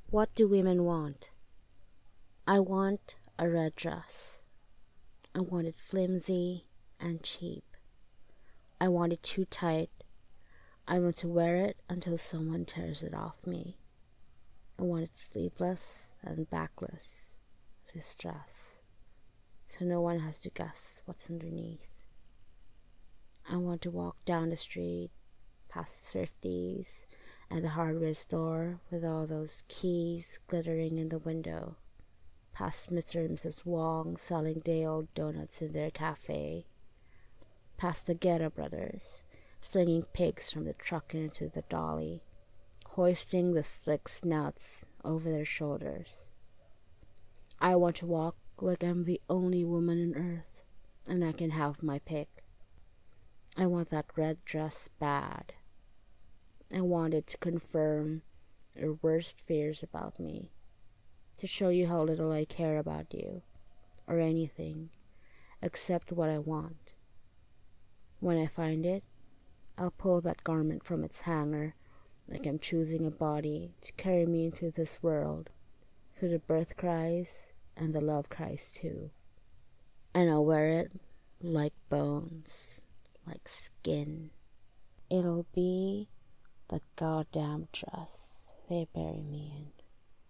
What do women want? I want a red dress. I want it flimsy and cheap. I want it too tight. I want to wear it until someone tears it off me. I want it sleeveless and backless, this dress, so no one has to guess what's underneath. I want to walk down the street, past Thrifties and the hardware store with all those keys glittering in the window, past Mr. and Mrs. Wong selling day-old donuts in their cafe, past the Guerra brothers slinging pigs from the truck into the dolly, hoisting the slick snouts over their shoulders. I want to walk like I'm the only woman on earth, and I can have my pick. I want that red dress bad. I want it to confirm your worst fears about me, to show you how little I care about you, or anything, except what I want. When I find it, I'll pull that garment from its hanger like I'm choosing a body to carry me into this world, through the birth cries and the love cries too. And I'll wear it like bones, like skin. It'll be the goddamn dress they bury me in.